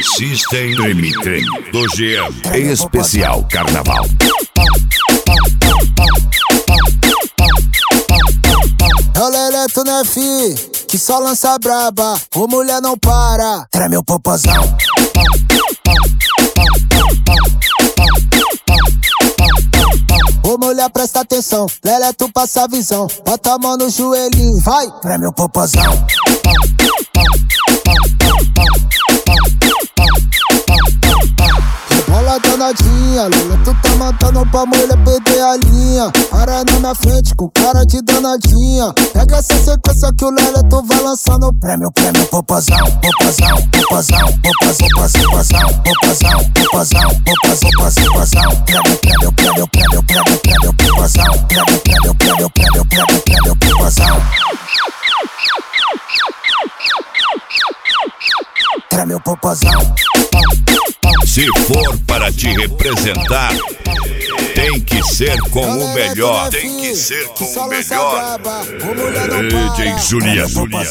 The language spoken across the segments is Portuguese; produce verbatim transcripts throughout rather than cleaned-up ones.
System Treme Treme do G M Especial Carnaval. É o Leleto, né, fi? Que só lança braba, o mulher não para. Treme o popozão. Ô mulher, presta atenção, Leleto passa a visão. Bota a mão no joelhinho, vai. Treme o popozão. Bola danadinha, Leleto tá matando pra mulher perder a linha. Para na minha frente com cara de danadinha. Pega essa sequência que o Leleto vai lançando. Prêmio, prêmio, popozão, popozão, popozão, popozão, popozão, popozão, popozão, popozão, popozão. Prêmio, prêmio, prêmio, prêmio, prêmio, prêmio, popozão. Prêmio, prêmio, prêmio, prêmio, prêmio, prêmio, popozão. Prêmio, popozão. Se for para te representar, tem que ser com o melhor. Tem que ser com o melhor. D J Juliano.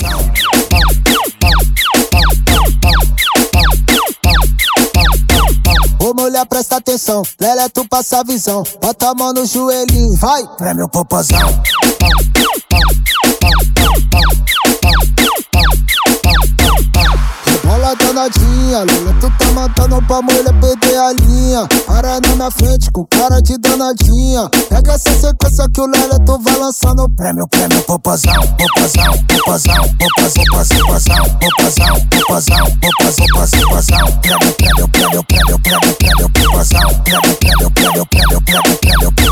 Ô mulher, presta atenção, Leleto passa a visão. Bota a mão no joelhinho, vai. Prêmio popozão. Bola danadinha, Leleto tá matando pra mulher perder a linha. Para na minha frente com cara de danadinha. Pega essa sequência que o Leleto vai lançando. Prêmio, prêmio, popozão, popozão, popozão, popozão, popozão, popozão, popozão, popozão, popozão. Prêmio, prêmio, prêmio, prêmio, prêmio, prêmio, popozão. Prêmio, prêmio, prêmio, prêmio, prêmio, prêmio,